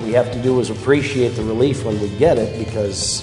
we have to do is appreciate the relief when we get it because,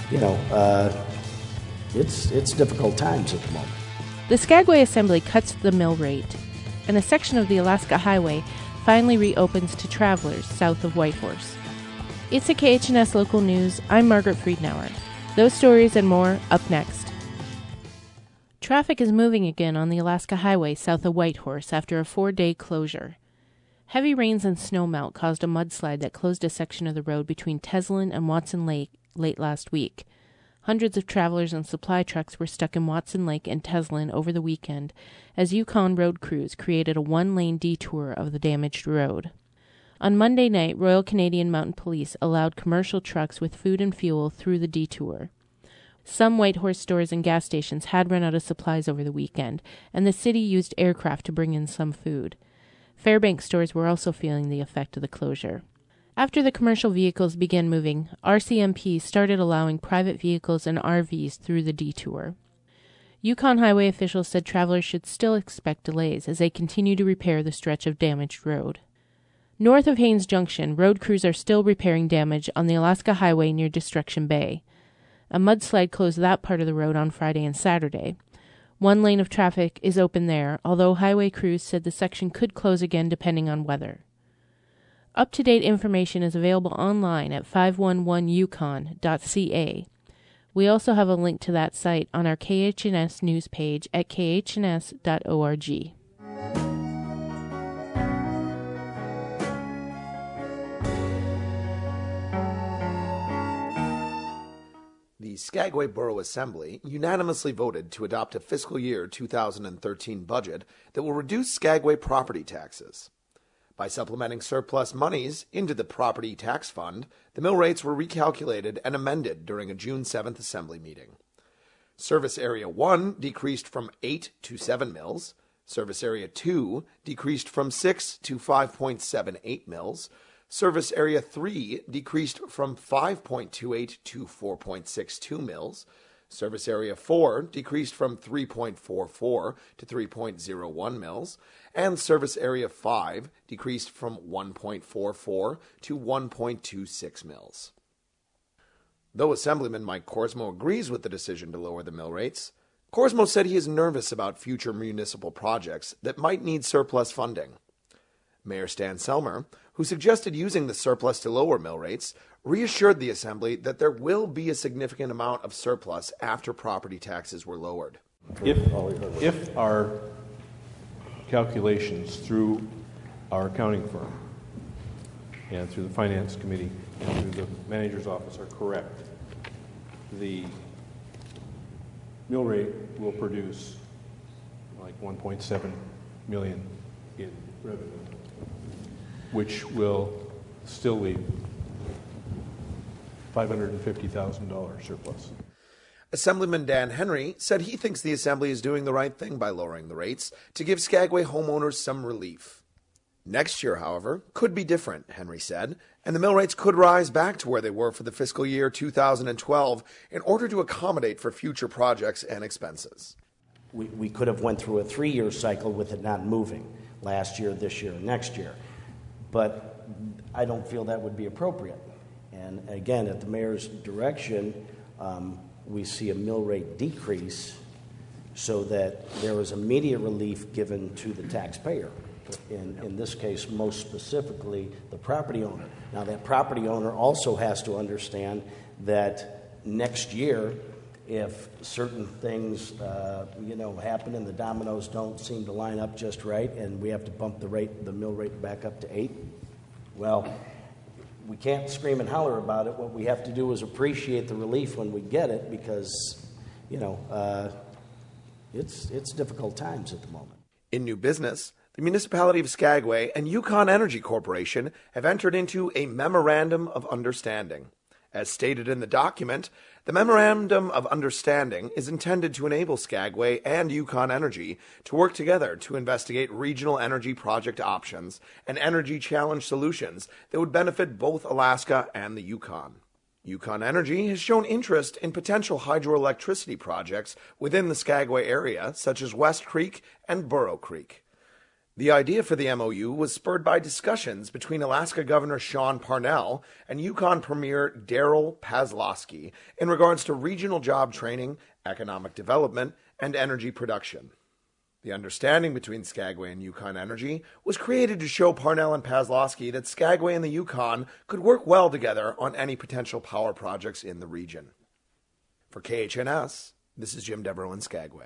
it's difficult times at the moment. The Skagway Assembly cuts the mill rate, and a section of the Alaska Highway finally reopens to travelers south of Whitehorse. It's a KHNS Local News. I'm Margaret Friedenauer. Those stories and more up next. Traffic is moving again on the Alaska Highway south of Whitehorse after a 4-day closure. Heavy rains and snowmelt caused a mudslide that closed a section of the road between Teslin and Watson Lake late last week. Hundreds of travelers and supply trucks were stuck in Watson Lake and Teslin over the weekend as Yukon road crews created a 1-lane detour of the damaged road. On Monday night, Royal Canadian Mounted Police allowed commercial trucks with food and fuel through the detour. Some Whitehorse stores and gas stations had run out of supplies over the weekend, and the city used aircraft to bring in some food. Fairbanks stores were also feeling the effect of the closure. After the commercial vehicles began moving, RCMP started allowing private vehicles and RVs through the detour. Yukon Highway officials said travelers should still expect delays as they continue to repair the stretch of damaged road. North of Haines Junction, road crews are still repairing damage on the Alaska Highway near Destruction Bay. A mudslide closed that part of the road on Friday and Saturday. 1 lane of traffic is open there, although highway crews said the section could close again depending on weather. Up-to-date information is available online at 511yukon.ca. We also have a link to that site on our KHNS news page at khns.org. The Skagway Borough Assembly unanimously voted to adopt a fiscal year 2013 budget that will reduce Skagway property taxes. By supplementing surplus monies into the property tax fund, the mill rates were recalculated and amended during a June 7th Assembly meeting. Service Area 1 decreased from 8 to 7 mills. Service Area 2 decreased from 6 to 5.78 mills. Service Area 3 decreased from 5.28 to 4.62 mills. Service Area 4 decreased from 3.44 to 3.01 mills, and Service Area 5 decreased from 1.44 to 1.26 mills. Though Assemblyman Mike Korsmo agrees with the decision to lower the mill rates, Korsmo said he is nervous about future municipal projects that might need surplus funding. Mayor Stan Selmer, who suggested using the surplus to lower mill rates, reassured the Assembly that there will be a significant amount of surplus after property taxes were lowered. If our calculations through our accounting firm and through the Finance Committee and through the Manager's Office are correct, the mill rate will produce like $1.7 million in revenue, which will still leave $550,000 surplus. Assemblyman Dan Henry said he thinks the Assembly is doing the right thing by lowering the rates to give Skagway homeowners some relief. Next year, however, could be different, Henry said, and the mill rates could rise back to where they were for the fiscal year 2012 in order to accommodate for future projects and expenses. We could have went through a 3-year cycle with it not moving last year, this year, and next year. But I don't feel that would be appropriate. And again, at the mayor's direction, we see a mill rate decrease so that there is immediate relief given to the taxpayer. In this case, most specifically, the property owner. Now, that property owner also has to understand that next year, if certain things, happen and the dominoes don't seem to line up just right, and we have to bump the mill rate back up to 8, well, we can't scream and holler about it. What we have to do is appreciate the relief when we get it, because, it's difficult times at the moment. In new business, the municipality of Skagway and Yukon Energy Corporation have entered into a Memorandum of Understanding. As stated in the document, the Memorandum of Understanding is intended to enable Skagway and Yukon Energy to work together to investigate regional energy project options and energy challenge solutions that would benefit both Alaska and the Yukon. Yukon Energy has shown interest in potential hydroelectricity projects within the Skagway area, such as West Creek and Burrow Creek. The idea for the MOU was spurred by discussions between Alaska Governor Sean Parnell and Yukon Premier Daryl Pazlowski in regards to regional job training, economic development, and energy production. The understanding between Skagway and Yukon Energy was created to show Parnell and Pazlowski that Skagway and the Yukon could work well together on any potential power projects in the region. For KHNS, this is Jim Devereaux in Skagway.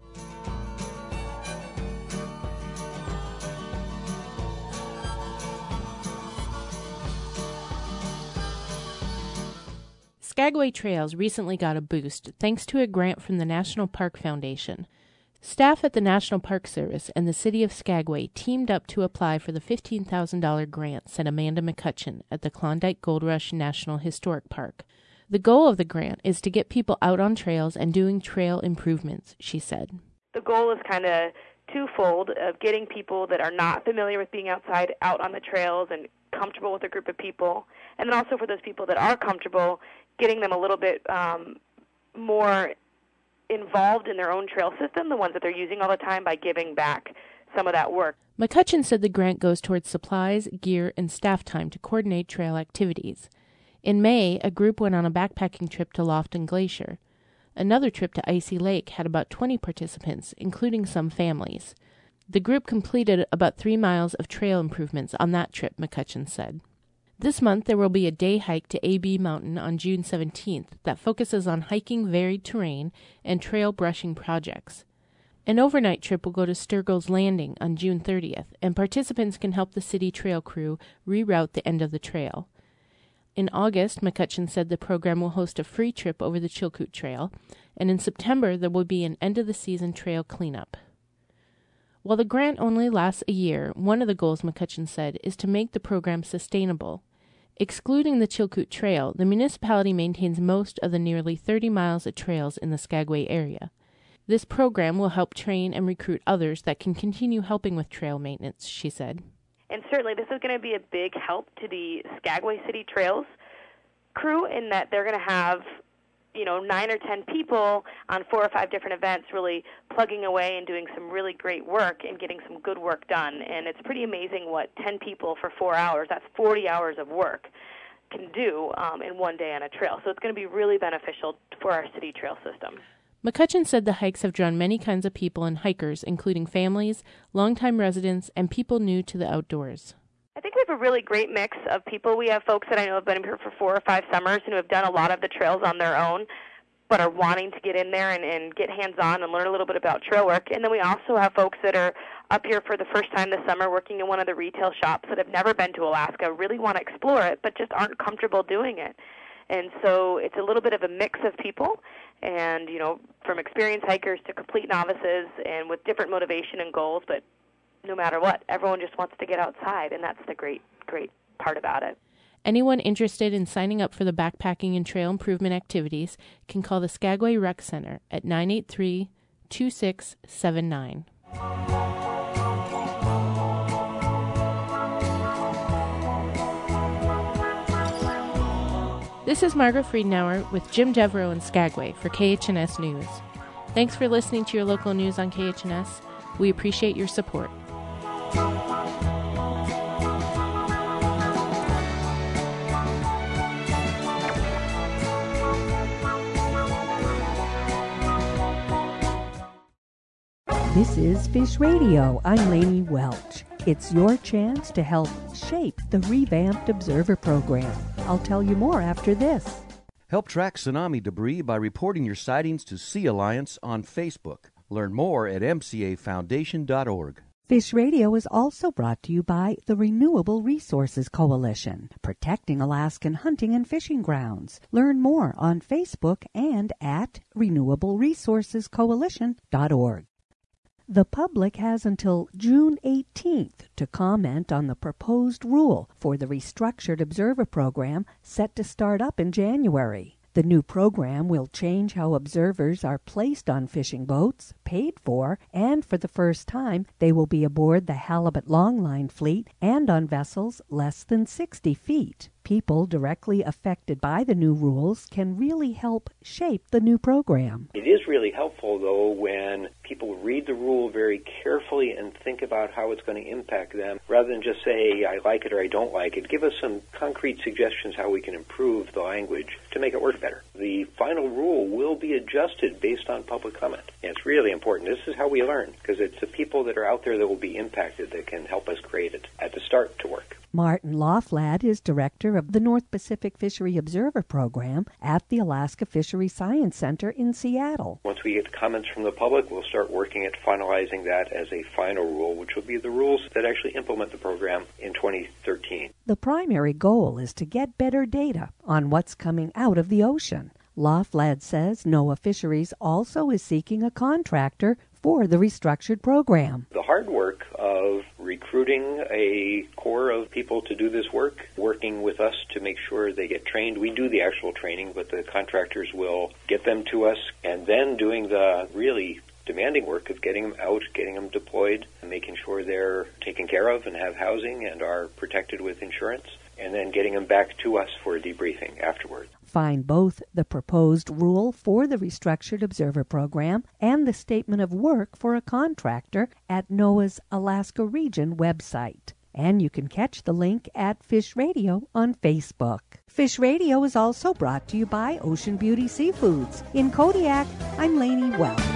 Skagway Trails recently got a boost thanks to a grant from the National Park Foundation. Staff at the National Park Service and the City of Skagway teamed up to apply for the $15,000 grant, said Amanda McCutcheon at the Klondike Gold Rush National Historic Park. The goal of the grant is to get people out on trails and doing trail improvements, she said. The goal is kind of twofold, of getting people that are not familiar with being outside out on the trails and comfortable with a group of people, and then also for those people that are comfortable, getting them a little bit more involved in their own trail system, the ones that they're using all the time, by giving back some of that work. McCutcheon said the grant goes towards supplies, gear, and staff time to coordinate trail activities. In May, a group went on a backpacking trip to Lofton Glacier. Another trip to Icy Lake had about 20 participants, including some families. The group completed about 3 miles of trail improvements on that trip, McCutcheon said. This month, there will be a day hike to AB Mountain on June 17th that focuses on hiking varied terrain and trail brushing projects. An overnight trip will go to Sturgill's Landing on June 30th, and participants can help the city trail crew reroute the end of the trail. In August, McCutcheon said the program will host a free trip over the Chilkoot Trail, and in September there will be an end-of-the-season trail cleanup. While the grant only lasts a year, one of the goals, McCutcheon said, is to make the program sustainable. Excluding the Chilkoot Trail, the municipality maintains most of the nearly 30 miles of trails in the Skagway area. This program will help train and recruit others that can continue helping with trail maintenance, she said. And certainly this is going to be a big help to the Skagway City Trails crew in that they're going to have 9 or 10 people on 4 or 5 different events really plugging away and doing some really great work and getting some good work done. And it's pretty amazing what 10 people for 4 hours, that's 40 hours of work, can do in one day on a trail. So it's going to be really beneficial for our city trail system. McCutcheon said the hikes have drawn many kinds of people and hikers, including families, longtime residents, and people new to the outdoors. I think we have a really great mix of people. We have folks that I know have been here for 4 or 5 summers and who have done a lot of the trails on their own, but are wanting to get in there and get hands-on and learn a little bit about trail work. And then we also have folks that are up here for the first time this summer working in one of the retail shops that have never been to Alaska, really want to explore it, but just aren't comfortable doing it. And so it's a little bit of a mix of people, and, from experienced hikers to complete novices and with different motivation and goals, but no matter what, everyone just wants to get outside, and that's the great part about it. Anyone interested in signing up for the backpacking and trail improvement activities can call the Skagway Rec Center at 983-2679. This is Margaret Friedenauer with Jim Devereaux in Skagway for KHNS News. Thanks for listening to your local news on KHNS. We appreciate your support. This is Fish Radio. I'm Lainey Welch. It's your chance to help shape the revamped Observer program. I'll tell you more after this. Help track tsunami debris by reporting your sightings to Sea Alliance on Facebook. Learn more at mcafoundation.org. Fish Radio is also brought to you by the Renewable Resources Coalition, protecting Alaskan hunting and fishing grounds. Learn more on Facebook and at renewableresourcescoalition.org. The public has until June 18th to comment on the proposed rule for the restructured Observer program set to start up in January. The new program will change how observers are placed on fishing boats, paid for, and for the first time, they will be aboard the halibut longline fleet and on vessels less than 60 feet. People directly affected by the new rules can really help shape the new program. It is really helpful, though, when people people read the rule very carefully and think about how it's going to impact them, rather than just say, I like it or I don't like it. Give us some concrete suggestions how we can improve the language to make it work better. The final rule will be adjusted based on public comment. And it's really important. This is how we learn, because it's the people that are out there that will be impacted that can help us create it at the start to work. Martin Lauflad is director of the North Pacific Fishery Observer Program at the Alaska Fishery Science Center in Seattle. Once we get comments from the public, we'll start working at finalizing that as a final rule, which will be the rules that actually implement the program in 2013. The primary goal is to get better data on what's coming out of the ocean. Lauflad says NOAA Fisheries also is seeking a contractor for the restructured program. The hard work of recruiting a core of people to do this work, working with us to make sure they get trained. We do the actual training, but the contractors will get them to us, and then doing the really demanding work of getting them out, getting them deployed, and making sure they're taken care of and have housing and are protected with insurance, and then getting them back to us for a debriefing afterwards. Find both the proposed rule for the Restructured Observer Program and the statement of work for a contractor at NOAA's Alaska Region website. And you can catch the link at Fish Radio on Facebook. Fish Radio is also brought to you by Ocean Beauty Seafoods. In Kodiak, I'm Lainey Wells.